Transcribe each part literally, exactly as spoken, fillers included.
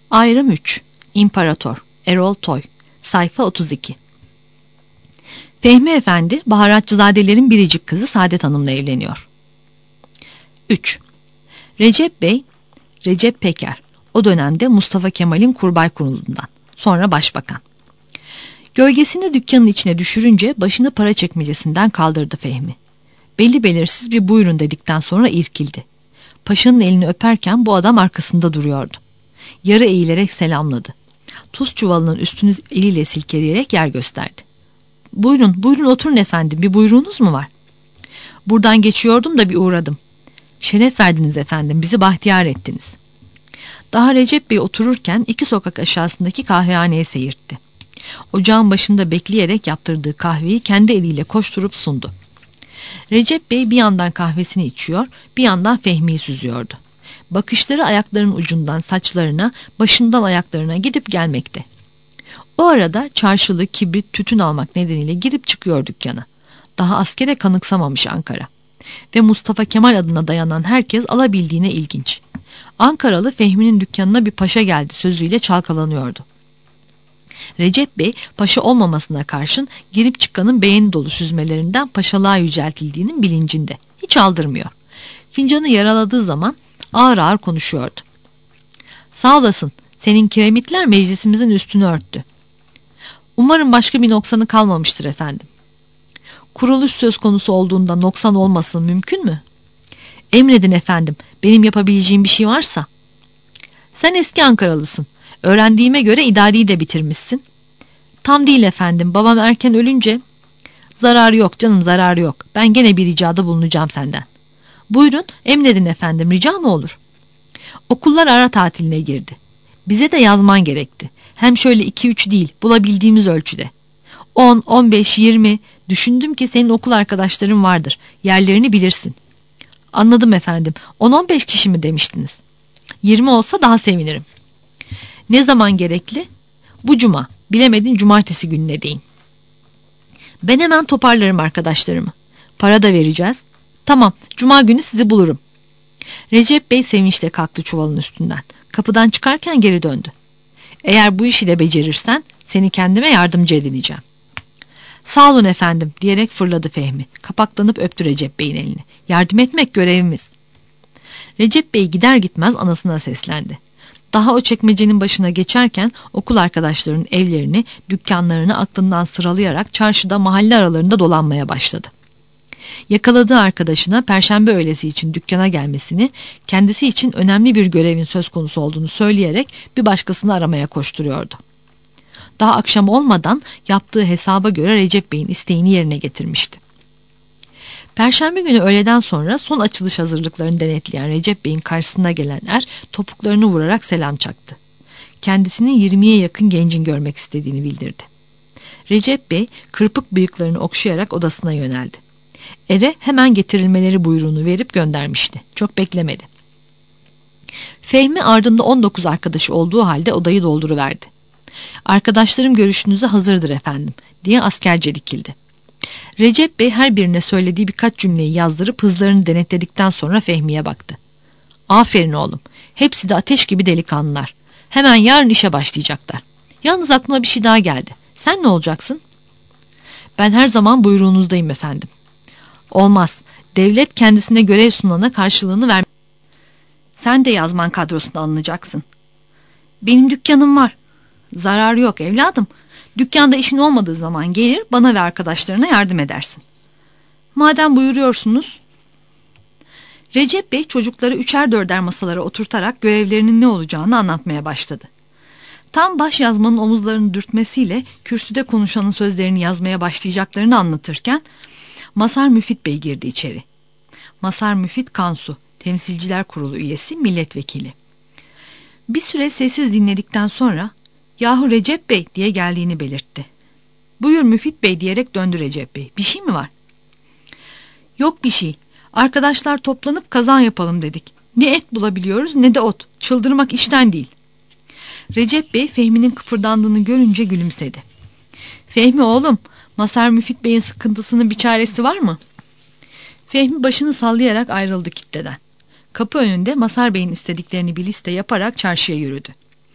Ayrım üç. İmparator. Erol Toy. Sayfa otuz iki. Fehmi Efendi, baharatçızadelerin biricik kızı Saadet Hanım'la evleniyor. üç. Recep Bey, Recep Peker, o dönemde Mustafa Kemal'in Kurbay Kurulu'ndan, sonra başbakan. Gölgesini dükkanın içine düşürünce başını para çekmecesinden kaldırdı Fehmi. Belli belirsiz bir buyurun dedikten sonra irkildi. Paşanın elini öperken bu adam arkasında duruyordu. Yarı eğilerek selamladı. Tuz çuvalının üstünü eliyle silkeleyerek yer gösterdi. Buyurun, buyurun oturun efendim, bir buyruğunuz mu var? Buradan geçiyordum da bir uğradım. Şeref verdiniz efendim, bizi bahtiyar ettiniz. Daha Recep Bey otururken iki sokak aşağısındaki kahvehaneye seyirtti. Ocağın başında bekleyerek yaptırdığı kahveyi kendi eliyle koşturup sundu. Recep Bey bir yandan kahvesini içiyor, bir yandan Fehmi'yi süzüyordu. Bakışları ayaklarının ucundan saçlarına, başından ayaklarına gidip gelmekte. O arada çarşılı kibrit tütün almak nedeniyle girip çıkıyor dükkana. Daha askere kanıksamamış Ankara. Ve Mustafa Kemal adına dayanan herkes alabildiğine ilginç. Ankaralı Fehmi'nin dükkanına bir paşa geldi sözüyle çalkalanıyordu. Recep Bey paşa olmamasına karşın girip çıkanın beğeni dolu süzmelerinden paşalığa yüceltildiğinin bilincinde. Hiç aldırmıyor. Fincanı yaraladığı zaman ağır ağır konuşuyordu. Sağ olasın, senin kiremitler meclisimizin üstünü örttü. Umarım başka bir noksanı kalmamıştır efendim. Kuruluş söz konusu olduğunda noksan olmasın mümkün mü? Emredin efendim, benim yapabileceğim bir şey varsa. Sen eski Ankaralısın. Öğrendiğime göre idariyi de bitirmişsin. Tam değil efendim, babam erken ölünce... Zararı yok canım, zararı yok. Ben gene bir ricada bulunacağım senden. Buyurun, emredin efendim, rica mı olur? Okullar ara tatiline girdi. Bize de yazman gerekti. Hem şöyle iki üç değil, bulabildiğimiz ölçüde. on, on beş, yirmi... Düşündüm ki senin okul arkadaşların vardır. Yerlerini bilirsin. Anladım efendim. on on beş kişi mi demiştiniz? yirmi olsa daha sevinirim. Ne zaman gerekli? Bu cuma. Bilemedin cumartesi gününe deyin. Ben hemen toparlarım arkadaşlarımı. Para da vereceğiz. Tamam, cuma günü sizi bulurum. Recep Bey sevinçle kalktı çuvalın üstünden. Kapıdan çıkarken geri döndü. Eğer bu işi de becerirsen seni kendime yardımcı edineceğim. Sağ olun efendim diyerek fırladı Fehmi. Kapaklanıp öptü Recep Bey'in elini. Yardım etmek görevimiz. Recep Bey gider gitmez anasına seslendi. Daha o çekmecenin başına geçerken okul arkadaşlarının evlerini, dükkanlarını aklından sıralayarak çarşıda mahalle aralarında dolanmaya başladı. Yakaladığı arkadaşına perşembe öğlesi için dükkana gelmesini, kendisi için önemli bir görevin söz konusu olduğunu söyleyerek bir başkasını aramaya koşturuyordu. Daha akşam olmadan yaptığı hesaba göre Recep Bey'in isteğini yerine getirmişti. Perşembe günü öğleden sonra son açılış hazırlıklarını denetleyen Recep Bey'in karşısına gelen er topuklarını vurarak selam çaktı. Kendisinin yirmiye yakın gencin görmek istediğini bildirdi. Recep Bey kırpık bıyıklarını okşayarak odasına yöneldi. Eve hemen getirilmeleri buyruğunu verip göndermişti. Çok beklemedi. Fehmi ardında on dokuz arkadaşı olduğu halde odayı dolduruverdi. Arkadaşlarım görüşünüze hazırdır efendim diye askerce dikildi. Recep Bey her birine söylediği birkaç cümleyi yazdırıp hızlarını denetledikten sonra Fehmi'ye baktı. Aferin oğlum, hepsi de ateş gibi delikanlılar. Hemen yarın işe başlayacaklar. Yalnız aklıma bir şey daha geldi. Sen ne olacaksın? Ben her zaman buyruğunuzdayım efendim. Olmaz. Devlet kendisine görev sunana karşılığını ver. Sen de yazman kadrosuna alınacaksın. Benim dükkanım var. Zararı yok evladım. Dükkanda işin olmadığı zaman gelir bana ve arkadaşlarına yardım edersin. Madem buyuruyorsunuz. Recep Bey çocukları üçer dörder masalara oturtarak görevlerinin ne olacağını anlatmaya başladı. Tam baş yazmanın omuzlarını dürtmesiyle kürsüde konuşanın sözlerini yazmaya başlayacaklarını anlatırken Masar Müfit Bey girdi içeri. Masar Müfit Kansu, Temsilciler Kurulu üyesi, milletvekili. Bir süre sessiz dinledikten sonra "Yahu Recep Bey" diye geldiğini belirtti. "Buyur Müfit Bey" diyerek döndü Recep Bey. "Bir şey mi var?" "Yok bir şey. Arkadaşlar toplanıp kazan yapalım dedik. Ne et bulabiliyoruz ne de ot. Çıldırmak işten değil." Recep Bey Fehmi'nin kıpırdandığını görünce gülümsedi. "Fehmi oğlum, Masar Müfit Bey'in sıkıntısının bir çaresi var mı?" Fehmi başını sallayarak ayrıldı kitleden. Kapı önünde Masar Bey'in istediklerini bir liste yaparak çarşıya yürüdü.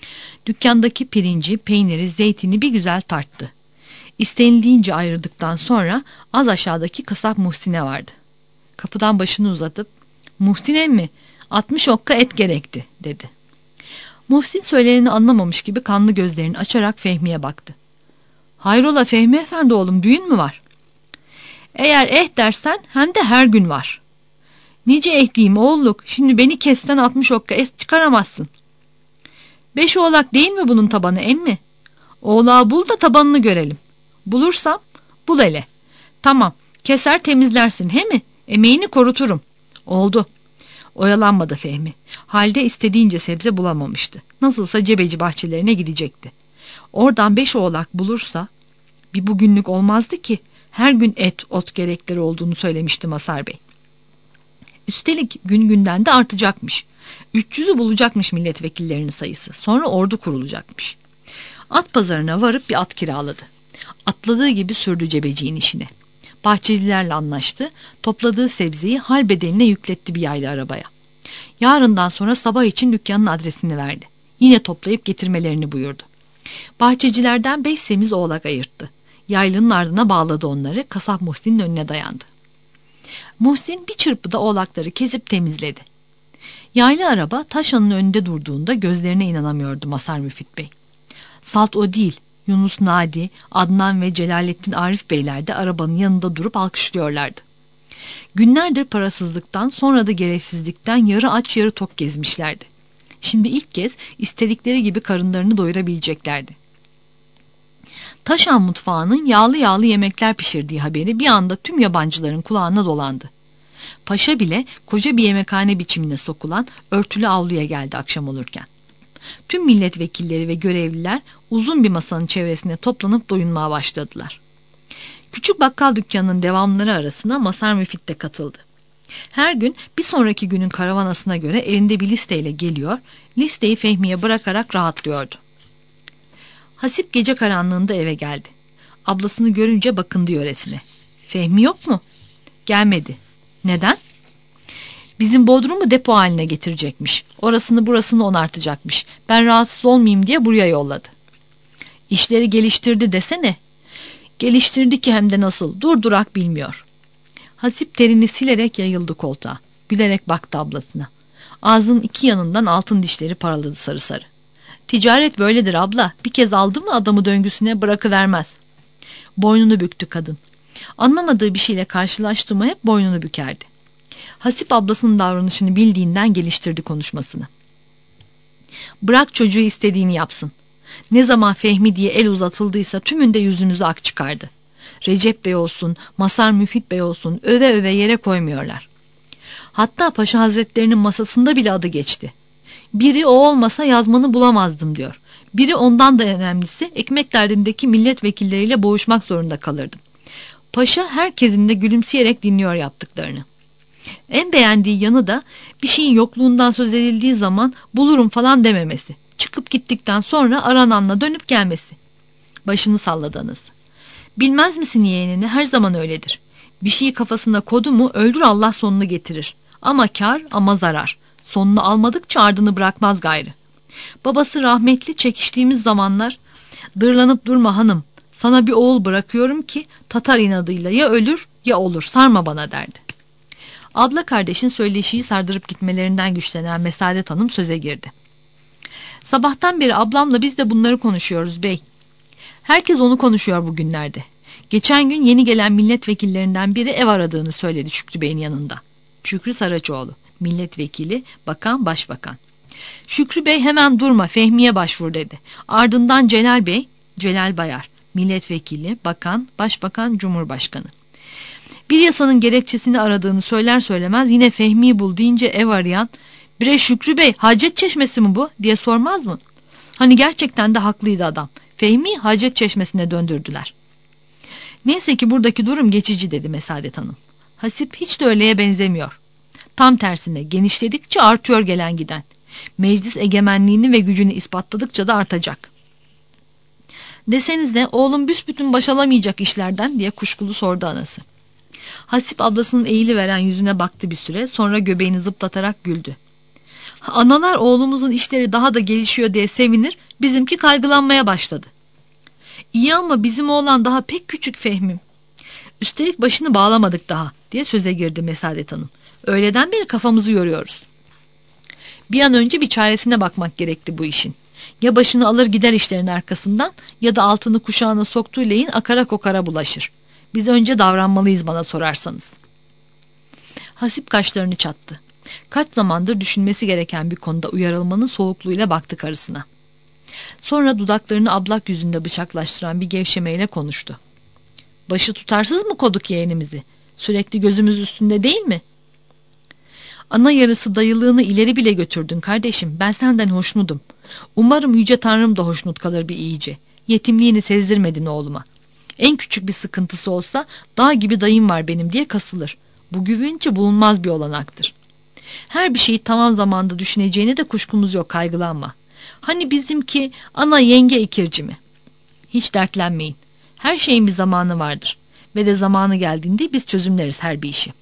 Dükkandaki pirinci, peyniri, zeytini bir güzel tarttı. İstenildiğince ayırdıktan sonra az aşağıdaki kasap Muhsin'e vardı. Kapıdan başını uzatıp "Muhsin emmi, altmış okka et gerekti," dedi. Muhsin söyleneni anlamamış gibi kanlı gözlerini açarak Fehmi'ye baktı. "Hayrola Fehmi efendi oğlum, düğün mü var?" "Eğer eh dersen hem de her gün var." "Nice eh diyeyim oğulluk, şimdi beni kesten altmış okka et çıkaramazsın." "Beş oğlak değil mi bunun tabanı emmi?" "Oğlağı bul da tabanını görelim." "Bulursam?" "Bul hele." "Tamam, keser temizlersin he mi? Emeğini koruturum." "Oldu." Oyalanmadı Fehmi. Halde istediğince sebze bulamamıştı. Nasılsa cebeci bahçelerine gidecekti. Oradan beş oğlak bulursa bir bugünlük olmazdı ki, her gün et ot gerekleri olduğunu söylemişti Masar Bey. Üstelik gün günden de artacakmış. üç yüzü bulacakmış milletvekillerinin sayısı. Sonra ordu kurulacakmış. At pazarına varıp bir at kiraladı. Atladığı gibi sürdü cebeciğin işine. Bahçecilerle anlaştı. Topladığı sebzeyi hal bedeline yükletti bir yaylı arabaya. Yarından sonra sabah için dükkanın adresini verdi. Yine toplayıp getirmelerini buyurdu. Bahçecilerden beş semiz oğlak ayırttı. Yaylının ardına bağladı onları. Kasap Muhsin'in önüne dayandı. Muhsin bir çırpıda oğlakları kesip temizledi. Yaylı araba taşanın önünde durduğunda gözlerine inanamıyordu Masar Müfit Bey. Salt o değil, Yunus Nadi, Adnan ve Celalettin Arif Beyler de arabanın yanında durup alkışlıyorlardı. Günlerdir parasızlıktan, sonra da gereksizlikten yarı aç yarı tok gezmişlerdi. Şimdi ilk kez istedikleri gibi karınlarını doyurabileceklerdi. Taşan mutfağının yağlı yağlı yemekler pişirdiği haberi bir anda tüm yabancıların kulağına dolandı. Paşa bile koca bir yemekhane biçimine sokulan örtülü avluya geldi akşam olurken. Tüm milletvekilleri ve görevliler uzun bir masanın çevresine toplanıp doyunmaya başladılar. Küçük bakkal dükkanının devamları arasına Masar Müfit de katıldı. Her gün bir sonraki günün karavanasına göre elinde bir listeyle geliyor, listeyi Fehmi'ye bırakarak rahatlıyordu. Hasip gece karanlığında eve geldi. Ablasını görünce bakındı yöresine. "Fehmi yok mu?" "Gelmedi." "Neden?" "Bizim Bodrum'u depo haline getirecekmiş. Orasını burasını onartacakmış. Ben rahatsız olmayayım diye buraya yolladı." "İşleri geliştirdi desene." "Geliştirdi ki hem de nasıl, durdurak bilmiyor." Hasip terini silerek yayıldı koltuğa. Gülerek baktı ablasına. Ağzının iki yanından altın dişleri paraladı sarı sarı. "Ticaret böyledir abla. Bir kez aldı mı adamı döngüsüne bırakıvermez." Boynunu büktü kadın. Anlamadığı bir şeyle karşılaştı mı hep boynunu bükerdi. Hasip ablasının davranışını bildiğinden geliştirdi konuşmasını. "Bırak çocuğu istediğini yapsın. Ne zaman Fehmi diye el uzatıldıysa tümünde yüzünüze ak çıkardı. Recep Bey olsun, Masar Müfit Bey olsun öve öve yere koymuyorlar. Hatta Paşa Hazretlerinin masasında bile adı geçti. Biri o olmasa yazmanı bulamazdım diyor. Biri ondan da önemlisi ekmek derdindeki milletvekilleriyle boğuşmak zorunda kalırdım. Paşa herkesin de gülümseyerek dinliyor yaptıklarını. En beğendiği yanı da bir şeyin yokluğundan söz edildiği zaman bulurum falan dememesi. Çıkıp gittikten sonra arananla dönüp gelmesi." Başını salladı anası. "Bilmez misin yeğenini, her zaman öyledir. Bir şeyi kafasına kodu mu öldür Allah sonunu getirir. Ama kar ama zarar. Sonunu almadıkça ardını bırakmaz gayrı. Babası rahmetli çekiştiğimiz zamanlar dırlanıp durma hanım. Sana bir oğul bırakıyorum ki Tatar inadıyla ya ölür ya olur, sarma bana" derdi. Abla kardeşin söyleşiyi sardırıp gitmelerinden güçlenen Mesadet Hanım söze girdi. "Sabahtan beri ablamla biz de bunları konuşuyoruz bey. Herkes onu konuşuyor bugünlerde. Geçen gün yeni gelen milletvekillerinden biri ev aradığını söyledi Şükrü Bey'in yanında. Şükrü Saraçoğlu, milletvekili, bakan, başbakan. Şükrü Bey hemen durma Fehmi'ye başvur dedi. Ardından Celal Bey, Celal Bayar, milletvekili, bakan, başbakan, cumhurbaşkanı. Bir yasanın gerekçesini aradığını söyler söylemez yine Fehmi'yi bul deyince ev arayan, "Bre Şükrü Bey, Hacet Çeşmesi mi bu?" diye sormaz mı? Hani gerçekten de haklıydı adam. Fehmi Hacet Çeşmesi'ne döndürdüler. "Neyse ki buradaki durum geçici" dedi Mesadet Hanım. "Hasip hiç de öyleye benzemiyor. Tam tersine genişledikçe artıyor gelen giden. Meclis egemenliğini ve gücünü ispatladıkça da artacak." "Desenize oğlum büsbütün baş alamayacak işlerden" diye kuşkulu sordu anası. Hasip ablasının eğiliveren yüzüne baktı bir süre, sonra göbeğini zıplatarak güldü. "Analar oğlumuzun işleri daha da gelişiyor diye sevinir, Bizimki kaygılanmaya başladı. İyi ama bizim oğlan daha pek küçük Fehmim. Üstelik başını bağlamadık daha diye söze girdi Mesadet Hanım. Öğleden beri kafamızı yoruyoruz. Bir an önce bir çaresine bakmak gerekti bu işin. Ya başını alır gider işlerin arkasından ya da altını kuşağına soktuğu leyin akara kokara bulaşır. Biz önce davranmalıyız bana sorarsanız. Hasip kaşlarını çattı. Kaç zamandır düşünmesi gereken bir konuda uyarılmanın soğukluğuyla baktı karısına. Sonra dudaklarını ablak yüzünde bıçaklaştıran bir gevşemeyle konuştu. Başı tutarsız mı koduk yeğenimizi? Sürekli gözümüz üstünde değil mi? Ana yarısı dayılığını ileri bile götürdün kardeşim. Ben senden hoşnutum. Umarım Yüce Tanrım da hoşnut kalır bir iyice. Yetimliğini sezdirmedin oğluma. En küçük bir sıkıntısı olsa dağ gibi dayım var benim diye kasılır. Bu güvence bulunmaz bir olanaktır. Her bir şeyi tamam zamanda düşüneceğine de kuşkumuz yok, kaygılanma. Hani bizimki ana yenge ikirci mi? Hiç dertlenmeyin. Her şeyin bir zamanı vardır. Ve de zamanı geldiğinde biz çözümleriz her bir işi.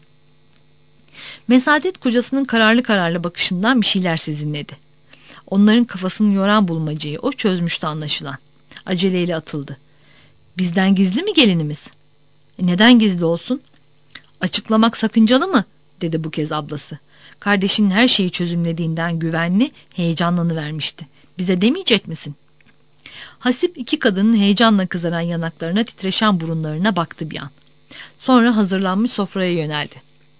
Mesadet kocasının kararlı kararlı bakışından bir şeyler sezinledi. Onların kafasını yoran bulmacayı o çözmüştü anlaşılan. Aceleyle atıldı. Bizden gizli mi gelinimiz? E neden gizli olsun? Açıklamak sakıncalı mı? Dedi bu kez ablası. Kardeşinin her şeyi çözümlediğinden güvenli, heyecanlanıvermişti. Bize demeyecek misin? Hasip iki kadının heyecanla kızaran yanaklarına, titreşen burunlarına baktı bir an. Sonra hazırlanmış sofraya yöneldi.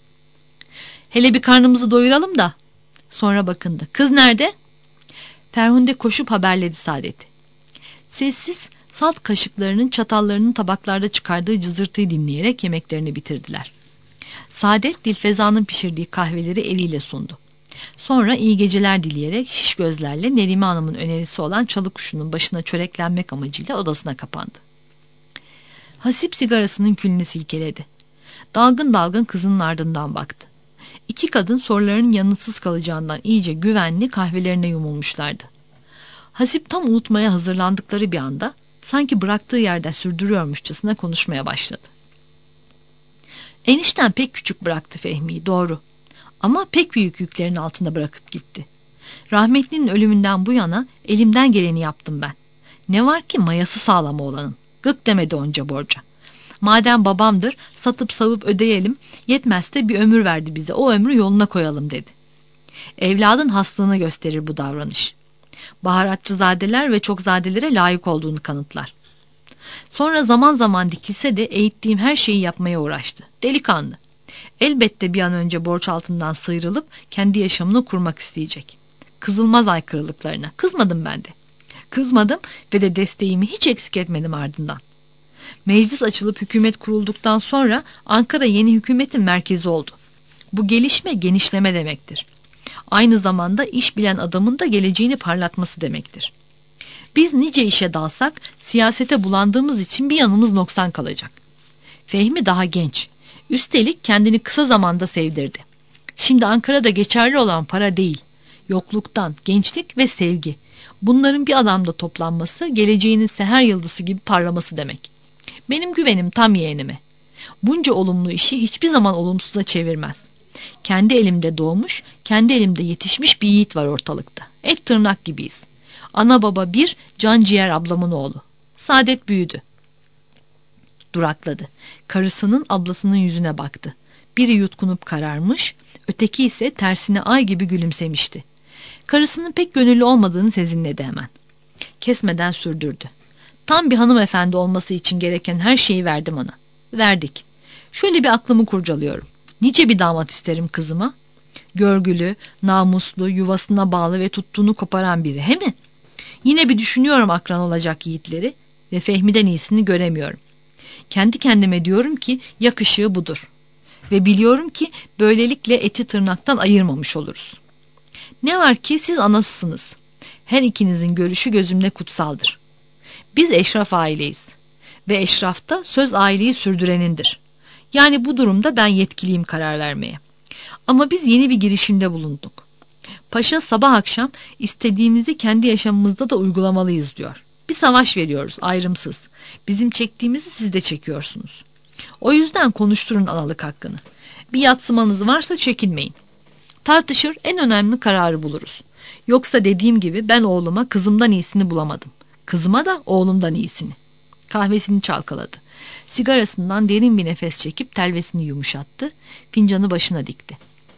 Hele bir karnımızı doyuralım da. Sonra bakındı. Kız nerede? Ferhunde koşup haberledi Saadet'i. Sessiz, salt kaşıklarının çatallarının tabaklarda çıkardığı cızırtıyı dinleyerek yemeklerini bitirdiler. Saadet Dilfeza'nın pişirdiği kahveleri eliyle sundu. Sonra iyi geceler dileyerek şiş gözlerle Nerime Hanım'ın önerisi olan çalı kuşunun başına çöreklenmek amacıyla odasına kapandı. Hasip sigarasının külünü silkeledi. Dalgın dalgın kızının ardından baktı. İki kadın sorularının yanıtsız kalacağından iyice güvenli kahvelerine yumulmuşlardı. Hasip tam unutmaya hazırlandıkları bir anda sanki bıraktığı yerden sürdürüyormuşçasına konuşmaya başladı. Enişten pek küçük bıraktı Fehmi'yi, doğru. Ama pek büyük yüklerin altında bırakıp gitti. Rahmetlinin ölümünden bu yana elimden geleni yaptım ben. Ne var ki mayası sağlam oğlanın. Gık demedi onca borca. Madem babamdır, satıp savup ödeyelim, yetmezse bir ömür verdi bize, o ömrü yoluna koyalım dedi. Evladın haslığını gösterir bu davranış. Baharatçızadeler ve çokzadelere layık olduğunu kanıtlar. Sonra zaman zaman dikilse de eğittiğim her şeyi yapmaya uğraştı. Delikanlı. Elbette bir an önce borç altından sıyrılıp kendi yaşamını kurmak isteyecek. Kızılmaz aykırılıklarına. Kızmadım ben de. Kızmadım ve de desteğimi hiç eksik etmedim ardından. Meclis açılıp hükümet kurulduktan sonra Ankara yeni hükümetin merkezi oldu. Bu gelişme genişleme demektir. Aynı zamanda iş bilen adamın da geleceğini parlatması demektir. Biz nice işe dalsak siyasete bulandığımız için bir yanımız noksan kalacak. Fehmi daha genç. Üstelik kendini kısa zamanda sevdirdi. Şimdi Ankara'da geçerli olan para değil, yokluktan, gençlik ve sevgi. Bunların bir adamda toplanması, geleceğinin seher yıldızı gibi parlaması demek. Benim güvenim tam yeğenime. Bunca olumlu işi hiçbir zaman olumsuza çevirmez. Kendi elimde doğmuş, kendi elimde yetişmiş bir yiğit var ortalıkta. Et tırnak gibiyiz. Ana baba bir, can ciğer ablamın oğlu. Saadet büyüdü. Durakladı. Karısının ablasının yüzüne baktı. Biri yutkunup kararmış, öteki ise tersine ay gibi gülümsemişti. Karısının pek gönüllü olmadığını sezinledi hemen. Kesmeden sürdürdü. Tam bir hanımefendi olması için gereken her şeyi verdim ona. Verdik. Şöyle bir aklımı kurcalıyorum. Nice bir damat isterim kızıma? Görgülü, namuslu, yuvasına bağlı ve tuttuğunu koparan biri, he mi? Yine bir düşünüyorum akran olacak yiğitleri ve Fehmi'den iyisini göremiyorum. Kendi kendime diyorum ki yakışığı budur. Ve biliyorum ki böylelikle eti tırnaktan ayırmamış oluruz. Ne var ki siz anasısınız. Her ikinizin görüşü gözümde kutsaldır. Biz eşraf aileyiz. Ve eşrafta söz aileyi sürdürenindir. Yani bu durumda ben yetkiliyim karar vermeye. Ama biz yeni bir girişimde bulunduk. Paşa sabah akşam istediğimizi kendi yaşamımızda da uygulamalıyız diyor. Bir savaş veriyoruz ayrımsız. Bizim çektiğimizi siz de çekiyorsunuz. O yüzden konuşturun analık hakkını. Bir yatsımanız varsa çekinmeyin. Tartışır en önemli kararı buluruz. Yoksa dediğim gibi ben oğluma kızımdan iyisini bulamadım. Kızıma da oğlumdan iyisini. Kahvesini çalkaladı. Sigarasından derin bir nefes çekip telvesini yumuşattı. Fincanı başına dikti.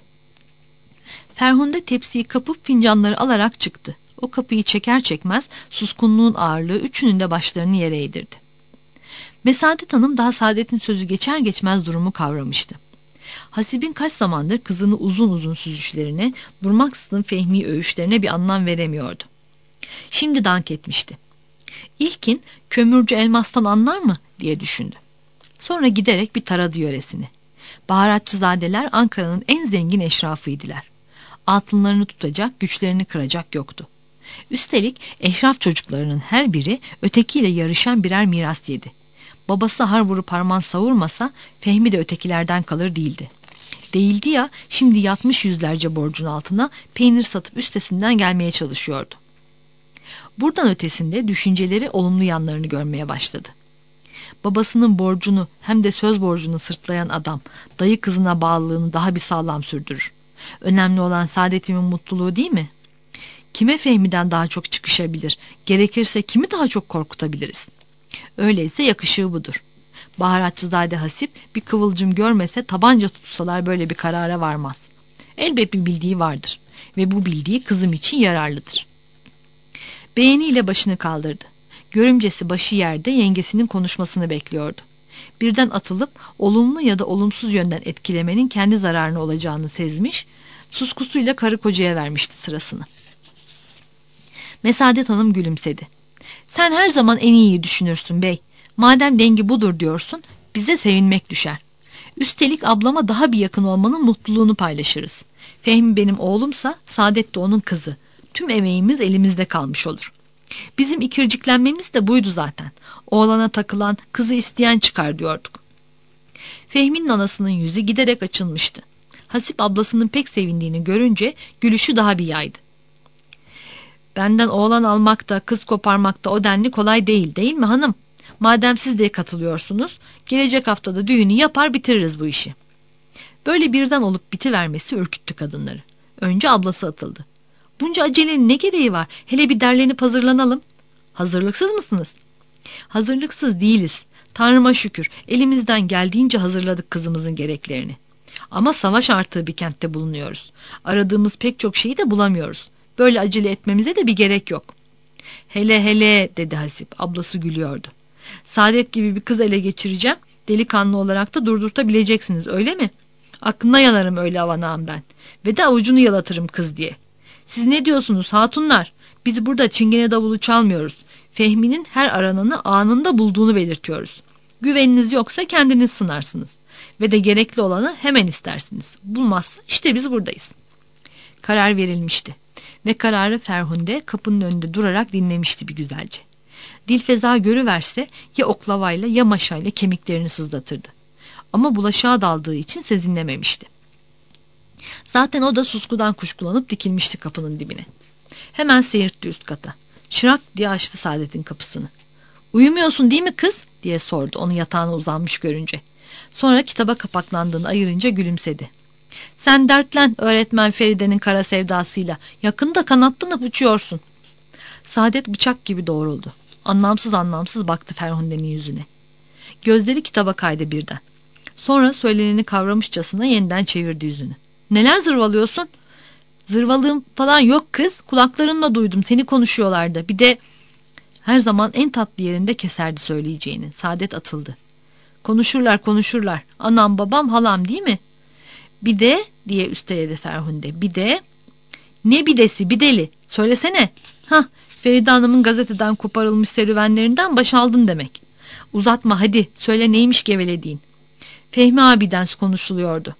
Ferhunde tepsiyi kapıp fincanları alarak çıktı. O kapıyı çeker çekmez suskunluğun ağırlığı üçünün de başlarını yere eğdirdi. Mesadet Hanım daha Saadet'in sözü geçer geçmez durumu kavramıştı. Hasib'in kaç zamandır kızını uzun uzun süzüşlerine, durmaksızın Fehmi öğüşlerine bir anlam veremiyordu. Şimdi dank etmişti. İlkin kömürcü Elmas'tan anlar mı diye düşündü. Sonra giderek bir taradı yöresini. Baharatçızadeler Ankara'nın en zengin eşrafıydılar. Altınlarını tutacak, güçlerini kıracak yoktu. Üstelik eşraf çocuklarının her biri ötekiyle yarışan birer miras yedi. Babası har vurup harman savurmasa Fehmi de ötekilerden kalır değildi. Değildi ya, şimdi yatmış yüzlerce borcun altına peynir satıp üstesinden gelmeye çalışıyordu. Buradan ötesinde düşünceleri olumlu yanlarını görmeye başladı. Babasının borcunu hem de söz borcunu sırtlayan adam dayı kızına bağlılığını daha bir sağlam sürdürür. Önemli olan Saadet'imin mutluluğu değil mi? Kime Fehmi'den daha çok çıkışabilir, gerekirse kimi daha çok korkutabiliriz? Öyleyse yakışığı budur. Baharatçızade Hasip bir kıvılcım görmese tabanca tutsalar böyle bir karara varmaz. Elbet bir bildiği vardır ve bu bildiği kızım için yararlıdır. Beğeniyle başını kaldırdı. Görümcesi başı yerde yengesinin konuşmasını bekliyordu. Birden atılıp olumlu ya da olumsuz yönden etkilemenin kendi zararına olacağını sezmiş, suskusuyla karı kocaya vermişti sırasını. Mesadet Hanım gülümsedi. Sen her zaman en iyiyi düşünürsün bey. Madem dengi budur diyorsun, bize sevinmek düşer. Üstelik ablama daha bir yakın olmanın mutluluğunu paylaşırız. Fehmi benim oğlumsa Saadet de onun kızı. Tüm emeğimiz elimizde kalmış olur. Bizim ikirciklenmemiz de buydu zaten. Oğlana takılan, kızı isteyen çıkar diyorduk. Fehmi'nin anasının yüzü giderek açılmıştı. Hasip ablasının pek sevindiğini görünce gülüşü daha bir yaydı. Benden oğlan almak da kız koparmak da o denli kolay değil, değil mi hanım? Madem siz de katılıyorsunuz, gelecek haftada düğünü yapar bitiririz bu işi. Böyle birden olup bitivermesi ürküttü kadınları. Önce ablası atıldı. Bunca acelenin ne gereği var? Hele bir derlenip hazırlanalım. Hazırlıksız mısınız? Hazırlıksız değiliz. Tanrıma şükür elimizden geldiğince hazırladık kızımızın gereklerini. Ama savaş artığı bir kentte bulunuyoruz. Aradığımız pek çok şeyi de bulamıyoruz. Böyle acele etmemize de bir gerek yok. Hele hele dedi Hasip. Ablası gülüyordu. Saadet gibi bir kız ele geçireceğim. Delikanlı olarak da durdurtabileceksiniz öyle mi? Aklına yanarım öyle avanağım ben. Ve de avucunu yalatırım kız diye. Siz ne diyorsunuz hatunlar? Biz burada çingene davulu çalmıyoruz. Fehmi'nin her arananı anında bulduğunu belirtiyoruz. Güveniniz yoksa kendiniz sınarsınız. Ve de gerekli olanı hemen istersiniz. Bulmazsa işte biz buradayız. Karar verilmişti. Ve kararı Ferhunde kapının önünde durarak dinlemişti bir güzelce. Dilfeza görüverse ya oklavayla ya maşayla kemiklerini sızlatırdı. Ama bulaşığa daldığı için sezinlememişti. Zaten o da suskudan kuşkulanıp dikilmişti kapının dibine. Hemen seyirtti üst kata. Şırak diye açtı Saadet'in kapısını. Uyumuyorsun değil mi kız diye sordu onu yatağına uzanmış görünce. Sonra kitaba kapaklandığını ayırınca gülümsedi. Sen dertlen öğretmen Feride'nin kara sevdasıyla. Yakında kanatlanıp uçuyorsun. Saadet bıçak gibi doğruldu. Anlamsız anlamsız baktı Ferhunde'nin yüzüne. Gözleri kitaba kaydı birden. Sonra söyleneni kavramışçasına yeniden çevirdi yüzünü. Neler zırvalıyorsun? Zırvalığım falan yok kız. Kulaklarımla duydum seni konuşuyorlardı. Bir de her zaman en tatlı yerinde keserdi söyleyeceğini. Saadet atıldı. Konuşurlar konuşurlar. Anam babam halam değil mi? Bir de diye üsteledi Ferhunde. Bir de ne bidesi bideli söylesene. Hah Feride Hanım'ın gazeteden koparılmış serüvenlerinden baş aldın demek. Uzatma hadi söyle neymiş gevelediğin. Fehmi abiden konuşuluyordu.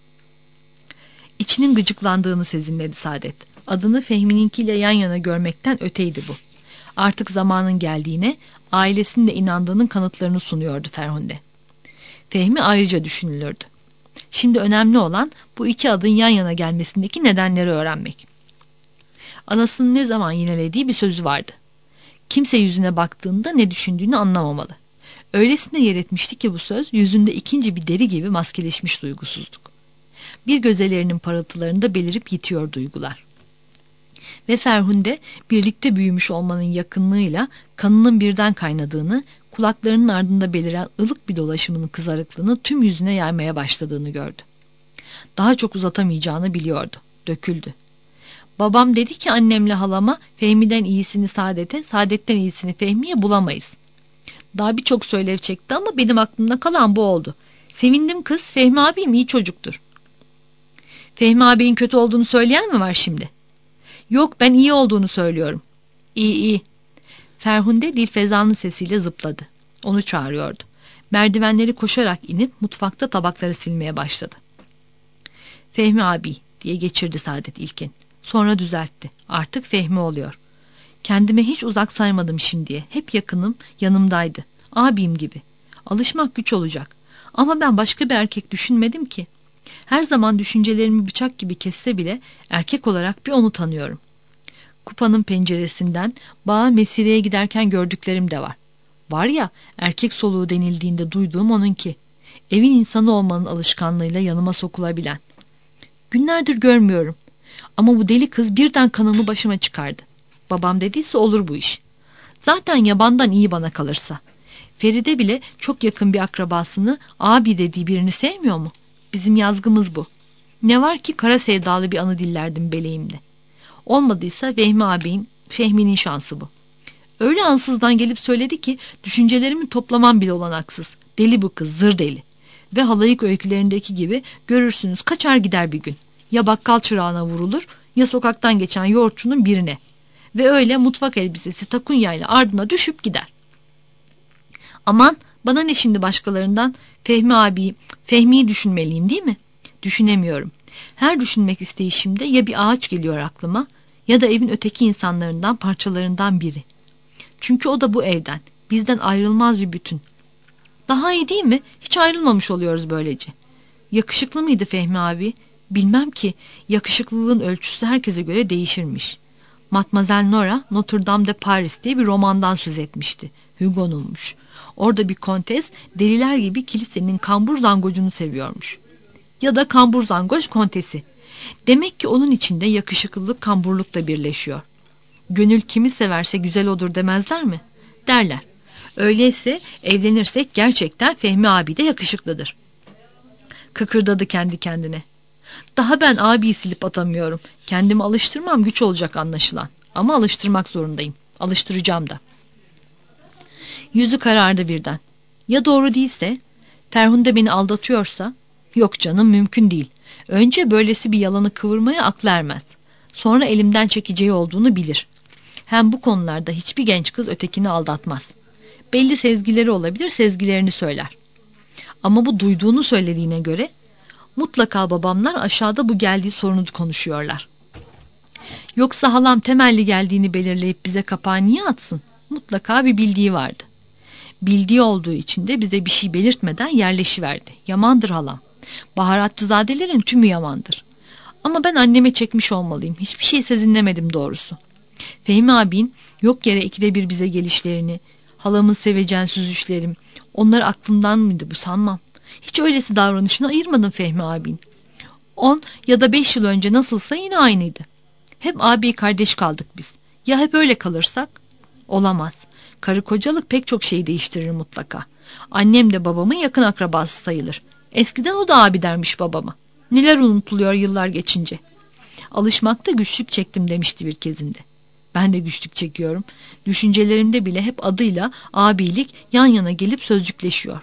İçinin gıcıklandığını sezinledi Saadet. Adını Fehmi'ninkiyle yan yana görmekten öteydi bu. Artık zamanın geldiğine, ailesinin de inandığının kanıtlarını sunuyordu Ferhunde. Fehmi ayrıca düşünülürdü. Şimdi önemli olan bu iki adın yan yana gelmesindeki nedenleri öğrenmek. Anasının ne zaman yinelediği bir sözü vardı. Kimse yüzüne baktığında ne düşündüğünü anlamamalı. Öylesine yer etmişti ki bu söz yüzünde ikinci bir deri gibi maskeleşmiş duygusuzluk. Bir gözelerinin parıltılarında belirip yitiyor duygular. Ve Ferhunde birlikte büyümüş olmanın yakınlığıyla kanının birden kaynadığını, kulaklarının ardında beliren ılık bir dolaşımının kızarıklığını tüm yüzüne yaymaya başladığını gördü. Daha çok uzatamayacağını biliyordu. Döküldü. Babam dedi ki annemle halama, Fehmi'den iyisini Saadet'e, Saadet'ten iyisini Fehmi'ye bulamayız. Daha birçok söylev çekti ama benim aklımda kalan bu oldu. Sevindim kız, Fehmi abim iyi çocuktur. Fehmi abinin kötü olduğunu söyleyen mi var şimdi? Yok, ben iyi olduğunu söylüyorum. İyi iyi. Ferhunde Dilfeza'nın sesiyle zıpladı. Onu çağırıyordu. Merdivenleri koşarak inip mutfakta tabakları silmeye başladı. Fehmi abi diye geçirdi Saadet ilkin. Sonra düzeltti. Artık Fehmi oluyor. Kendime hiç uzak saymadım şimdiye. Hep yakınım, yanımdaydı. Abim gibi. Alışmak güç olacak. Ama ben başka bir erkek düşünmedim ki. Her zaman düşüncelerimi bıçak gibi kesse bile erkek olarak bir onu tanıyorum. Kupanın penceresinden bağa Mesire'ye giderken gördüklerim de var. Var ya, erkek soluğu denildiğinde duyduğum onunki. Evin insanı olmanın alışkanlığıyla yanıma sokulabilen. Günlerdir görmüyorum. Ama bu deli kız birden kanımı başıma çıkardı. Babam dediyse olur bu iş. Zaten yabandan iyi bana kalırsa. Feride bile çok yakın bir akrabasını, abi dediği birini sevmiyor mu? Bizim yazgımız bu. Ne var ki kara sevdalı bir anı dillerdim beleğimde. Olmadıysa Fehmi abinin, Fehmi'nin şansı bu. Öyle ansızdan gelip söyledi ki düşüncelerimi toplamam bile olanaksız. Deli bu kız, zır deli. Ve halayık öykülerindeki gibi görürsünüz kaçar gider bir gün. Ya bakkal çırağına vurulur ya sokaktan geçen yoğurtçunun birine. Ve öyle mutfak elbisesi takunyayla ardına düşüp gider. Aman bana ne şimdi başkalarından, Fehmi abi, Fehmi'yi düşünmeliyim değil mi? Düşünemiyorum. Her düşünmek isteyişimde ya bir ağaç geliyor aklıma ya da evin öteki insanlarından, parçalarından biri. Çünkü o da bu evden, bizden ayrılmaz bir bütün. Daha iyi değil mi? Hiç ayrılmamış oluyoruz böylece. Yakışıklı mıydı Fehmi abi? Bilmem ki, yakışıklılığın ölçüsü herkese göre değişirmiş. Mademoiselle Nora, Notre Dame de Paris diye bir romandan söz etmişti. Hugo'nunmuş. Orada bir kontes deliler gibi kilisenin kambur zangocunu seviyormuş. Ya da kambur zangoç kontesi. Demek ki onun içinde yakışıklılık kamburluk da birleşiyor. Gönül kimi severse güzel olur demezler mi? Derler. Öyleyse evlenirsek gerçekten Fehmi abi de yakışıklıdır. Kıkırdadı kendi kendine. Daha ben abiyi silip atamıyorum. Kendimi alıştırmam güç olacak anlaşılan. Ama alıştırmak zorundayım. Alıştıracağım da. Yüzü karardı birden. Ya doğru değilse? Ferhunde beni aldatıyorsa? Yok canım, mümkün değil. Önce böylesi bir yalanı kıvırmaya aklı ermez. Sonra elimden çekeceği olduğunu bilir. Hem bu konularda hiçbir genç kız ötekini aldatmaz. Belli sezgileri olabilir, sezgilerini söyler. Ama bu duyduğunu söylediğine göre mutlaka babamlar aşağıda bu geldiği sorunu konuşuyorlar. Yoksa halam temelli geldiğini belirleyip bize kapağı niye atsın? Mutlaka bir bildiği vardı. Bildiği olduğu için de bize bir şey belirtmeden yerleşiverdi. Yamandır halam. Baharatçızadelerin tümü yamandır. Ama ben anneme çekmiş olmalıyım. Hiçbir şey sezinlemedim doğrusu. Fehmi abin yok yere ikide bir bize gelişlerini, halamın sevecen süzüşlerim, onları aklımdan mıydı bu sanmam. Hiç öylesi davranışını ayırmadım Fehmi abin. On ya da beş yıl önce nasılsa yine aynıydı. Hep abi kardeş kaldık biz. Ya hep öyle kalırsak? Olamaz. Karı kocalık pek çok şeyi değiştirir mutlaka. Annem de babamın yakın akrabası sayılır. Eskiden o da abi dermiş babama. Neler unutuluyor yıllar geçince. Alışmakta güçlük çektim demişti bir kezinde. Ben de güçlük çekiyorum. Düşüncelerimde bile hep adıyla abilik yan yana gelip sözcükleşiyor.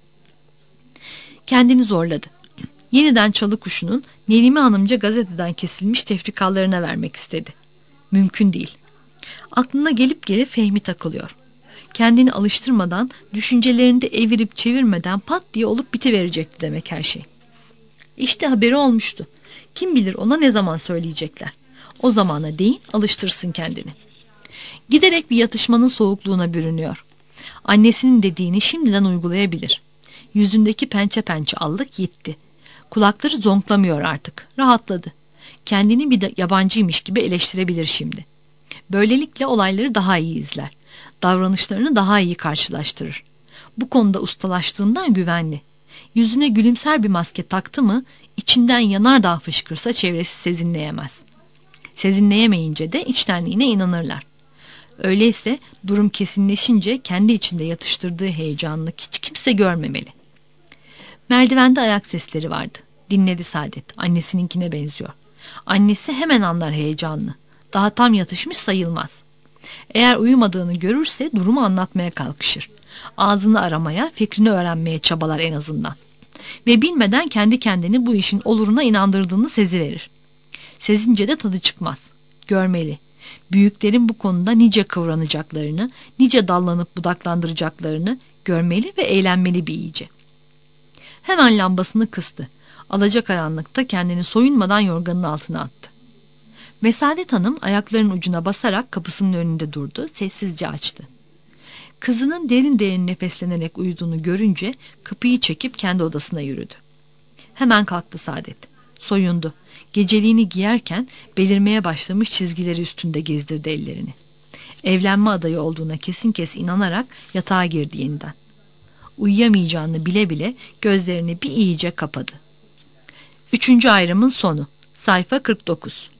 Kendini zorladı. Yeniden çalı kuşunun Nerime Hanımca gazeteden kesilmiş tefrikalarına vermek istedi. Mümkün değil. Aklına gelip gelip Fehmi takılıyor. Kendini alıştırmadan, düşüncelerinde evirip çevirmeden pat diye olup bitiverecekti demek her şey. İşte haberi olmuştu. Kim bilir ona ne zaman söyleyecekler. O zamana değin, alıştırsın kendini. Giderek bir yatışmanın soğukluğuna bürünüyor. Annesinin dediğini şimdiden uygulayabilir. Yüzündeki pençe pençe allık gitti. Kulakları zonklamıyor artık. Rahatladı. Kendini bir de yabancıymış gibi eleştirebilir şimdi. Böylelikle olayları daha iyi izler. Davranışlarını daha iyi karşılaştırır. Bu konuda ustalaştığından güvenli. Yüzüne gülümser bir maske taktı mı, içinden yanardağ fışkırsa çevresi sezinleyemez. Sezinleyemeyince de içtenliğine inanırlar. Öyleyse durum kesinleşince kendi içinde yatıştırdığı heyecanını hiç kimse görmemeli. Merdivende ayak sesleri vardı. Dinledi Saadet. Annesininkine benziyor. Annesi hemen anlar heyecanını. Daha tam yatışmış sayılmaz. Eğer uyumadığını görürse durumu anlatmaya kalkışır. Ağzını aramaya, fikrini öğrenmeye çabalar en azından. Ve bilmeden kendi kendini bu işin oluruna inandırdığını seziverir. Sezince de tadı çıkmaz. Görmeli. Büyüklerin bu konuda nice kıvranacaklarını, nice dallanıp budaklandıracaklarını görmeli ve eğlenmeli bir iyice. Hemen lambasını kıstı. Alacakaranlıkta kendini soyunmadan yorganın altına attı. Ve Saadet Hanım ayaklarının ucuna basarak kapısının önünde durdu, sessizce açtı. Kızının derin derin nefeslenerek uyuduğunu görünce kapıyı çekip kendi odasına yürüdü. Hemen kalktı Saadet. Soyundu. Geceliğini giyerken belirmeye başlamış çizgileri üstünde gezdirdi ellerini. Evlenme adayı olduğuna kesin kes inanarak yatağa girdi yeniden. Uyuyamayacağını bile bile gözlerini bir iyice kapadı. Üçüncü ayrımın sonu. Sayfa kırk dokuz.